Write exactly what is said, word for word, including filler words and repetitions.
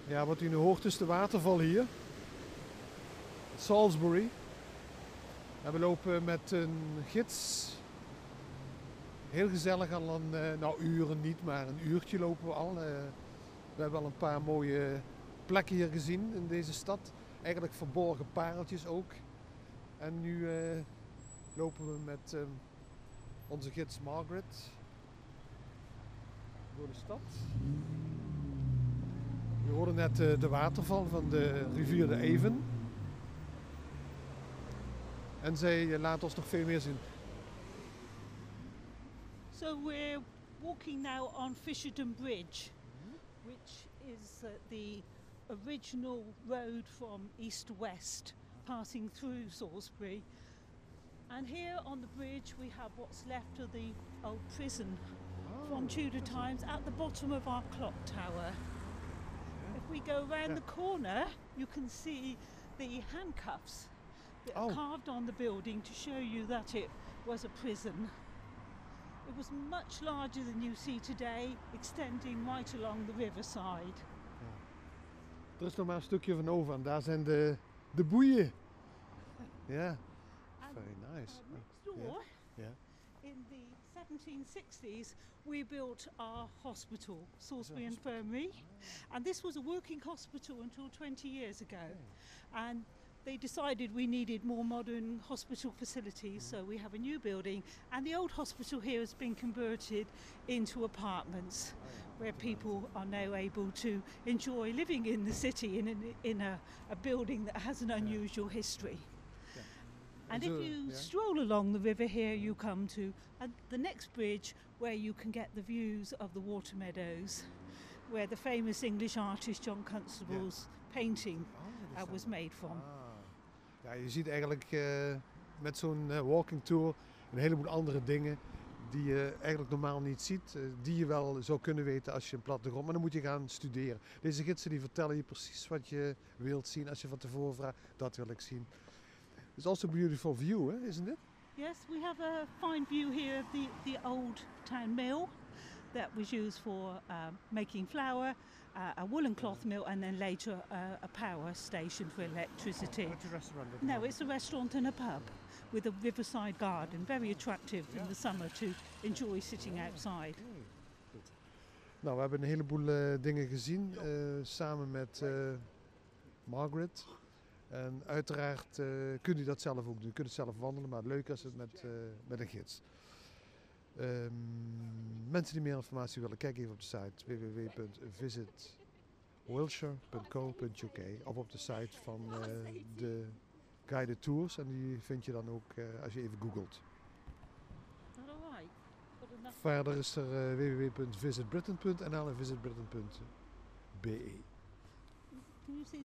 Ja, wat u nu hoort is de waterval hier. Salisbury. En we lopen met een gids. Heel gezellig al een, uh, nou uren niet, maar een uurtje lopen we al. Uh, we hebben al een paar mooie plekken hier gezien in deze stad. Eigenlijk verborgen pareltjes ook. En nu uh, lopen we met uh, onze gids Margaret door de stad. We hoorden net uh, de waterval van de rivier de Avon. En zij uh, laat ons nog veel meer zien. So we're walking now on Fisherton Bridge, which is uh, the original road from east to west, passing through Salisbury. And here on the bridge we have what's left of the old prison oh, from Tudor times at the bottom of our clock tower. If we go around yeah. the corner, you can see the handcuffs that oh. are carved on the building to show you that it was a prison. It was much larger than you see today, extending right along the riverside. Ja. Er is nog maar een stukje van over en daar zijn de, de boeien. Ja, yeah. Very nice. Uh, next door, yeah. Yeah. in the seventeen sixties, we built our hospital, Salisbury Infirmary, and this was a working hospital until twenty years ago. Okay. And they decided we needed more modern hospital facilities, so we have a new building, and the old hospital here has been converted into apartments where people are now able to enjoy living in the city in, an, in a, a building that has an unusual history. And if you stroll along the river here, you come to uh, the next bridge where you can get the views of the water meadows, where the famous English artist John Constable's yeah. painting uh, was made from. Ah. Ja, je ziet eigenlijk uh, met zo'n uh, walking tour een heleboel andere dingen die je eigenlijk normaal niet ziet. Uh, die je wel zou kunnen weten als je een plattegrond, maar dan moet je gaan studeren. Deze gidsen die vertellen je precies wat je wilt zien als je van tevoren vraagt, dat wil ik zien. It's also a beautiful view, eh? Isn't it? Yes, we have a fine view here of the, the old town mill that was used for uh, making flour, uh, a woolen cloth mill, and then later uh, a power station for electricity. Oh, it's a restaurant. No, it's a restaurant and a pub with a riverside garden, very attractive in the summer to enjoy sitting outside. Nou, we hebben een heleboel uh, dingen gezien, uh, samen met uh, Margaret. En uiteraard uh, kunt u dat zelf ook doen. U kunt het zelf wandelen, maar leuk is het met, uh, met een gids. Um, mensen die meer informatie willen, kijk even op de site w w w punt visit wiltshire punt co punt u k of op de site van uh, de guided tours. En die vind je dan ook uh, als je even googelt. Verder is er uh, w w w punt visit britain punt n l en visit britain punt b e.